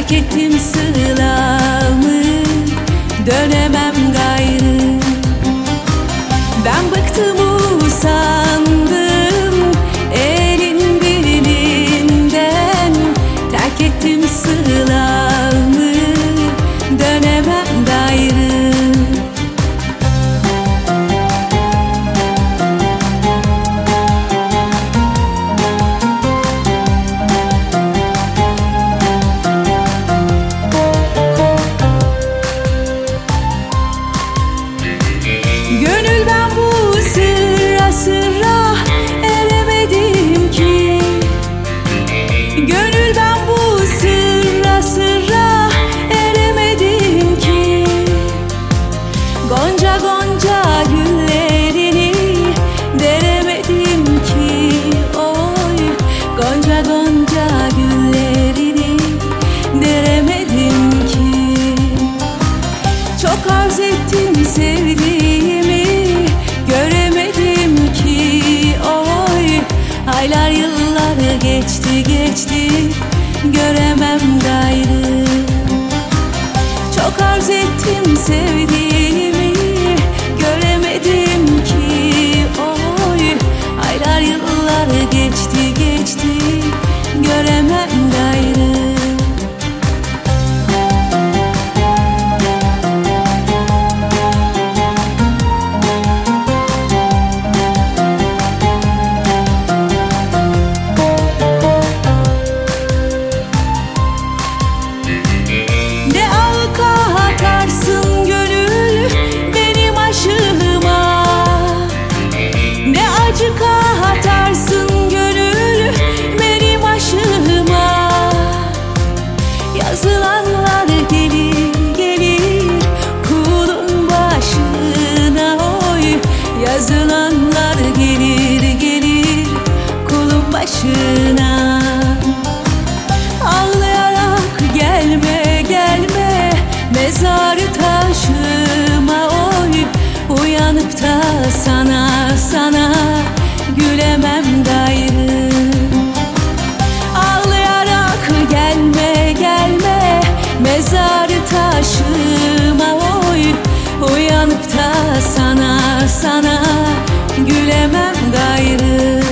terk ettim sılamı, dönemem gayrı. Ben bıktım usandım elin birinden, terk ettim sılamı, dönemem gayrı. Gönül ben bu sırra sırra eremedim ki. Gönül ben bu sırra sırra eremedim ki. Gonca gonca güllerini deremedim ki. Oy, gonca gonca güllerini deremedim ki. Çok arz ettim sevdiğimi, göremedim ki. Oy, aylar yıllar geçti geçti, göremem gayrı. Çok arz ettim sevdiğimi, göremedim ki. Oy, aylar yıllar geçti geçti, göremem gayrı. Katarsın gönül benim aşığıma. Yazılanlar gelir gelir kulun başına. Oy, yazılanlar gelir gelir kulun başına. Ağlayarak gelme gelme mezarı taşıma. Oy, uyanıp da sana gülemem gayrı. Ağlayarak gelme gelme mezarı taşıma. Oy, uyanıp da sana gülemem gayrı.